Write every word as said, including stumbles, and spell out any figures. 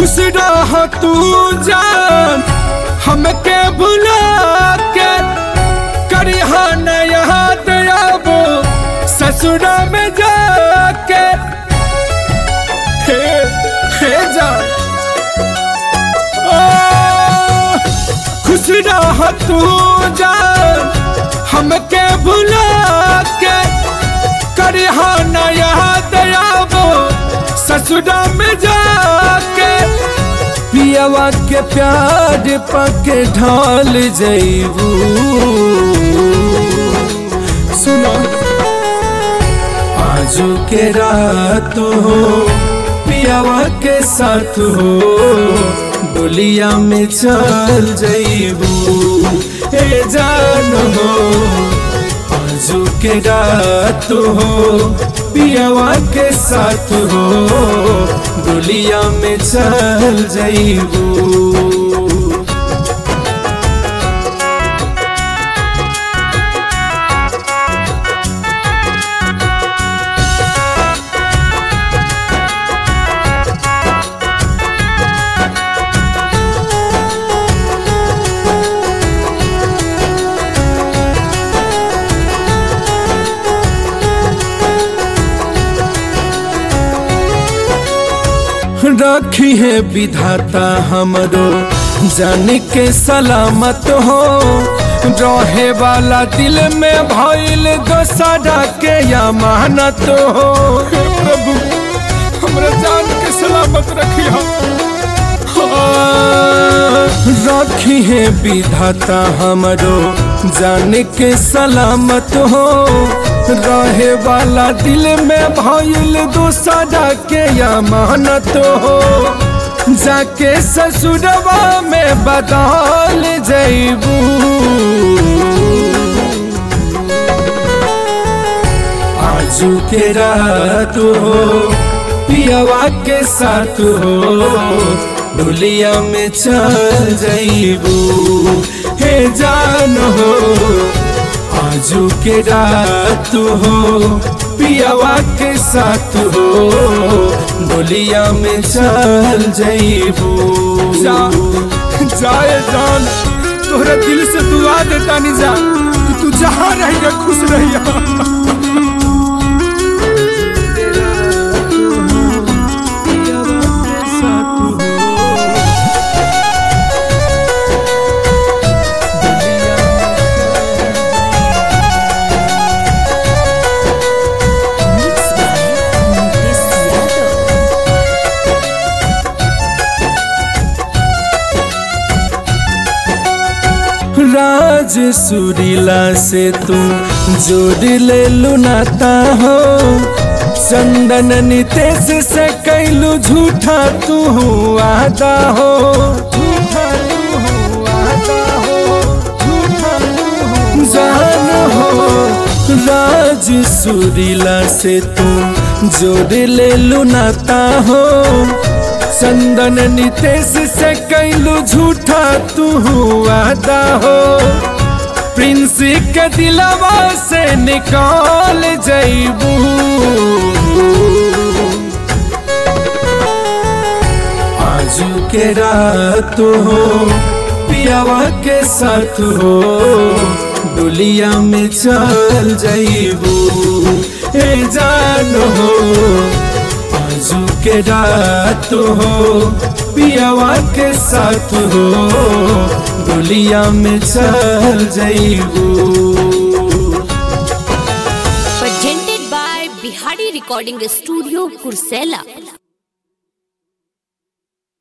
खुश रह तू जान हमके भुला के, करिहा न याद आबो ससुरा में जाके। हे हे जान खुश रह तू जान हमके भुला के, करिहा न याद आबो ससुरा में जाके। पियावा के प्यार पाके ढाल जइबू, सुनो आजू के रात हो पियावा के साथ हो, डोलिया में चल जइबू हे जान हो। आजू के रात हो पियावा के साथ हो, डोलिया में चल जइबू। रखी है विधाता हमरो जान के सलामत हो, रहे वाला दिल में भइल दोसरा के अमानत हो। प्रभु हमरा जान के सलामत रखिया। रखी है विधाता हमरो जान के सलामत हो, रहे वाला दिल में भइल दोसरा के अमानत हो। जाके ससुरवा में बदल जइबू, आजू के रात हो पियावा के साथ हो, डोलिया में चल जइबू हे जान हो। आजू के रात हो पियावा के साथ हो, डोलिया में चल जइबू। जा जाए जान तोहरा दिल से दुआ देता नहीं जा कि तू जहाँ रहिया खुश रहिया। राज सुरीला से तू जोड़ ले लुनाता हो, चंदन नितेश से कैलू झूठा तू वादा हो। झूठा तू वादा हो, झूठा तू जान हो। राज सुरीला से तू जोड़ ले लुनाता हो, चंदन नितेश से कैलू झूठा तू वादा हो। प्रिंस के दिलवा से निकाल जइबू, आजू के रात हो पियावा के साथ हो, डोलिया में चल जइबू हे जान हो। आजू के रात हो पियावा के साथ हो, डोलिया में चल जइबू। Presented by Bihari Recording Studio, Kursela।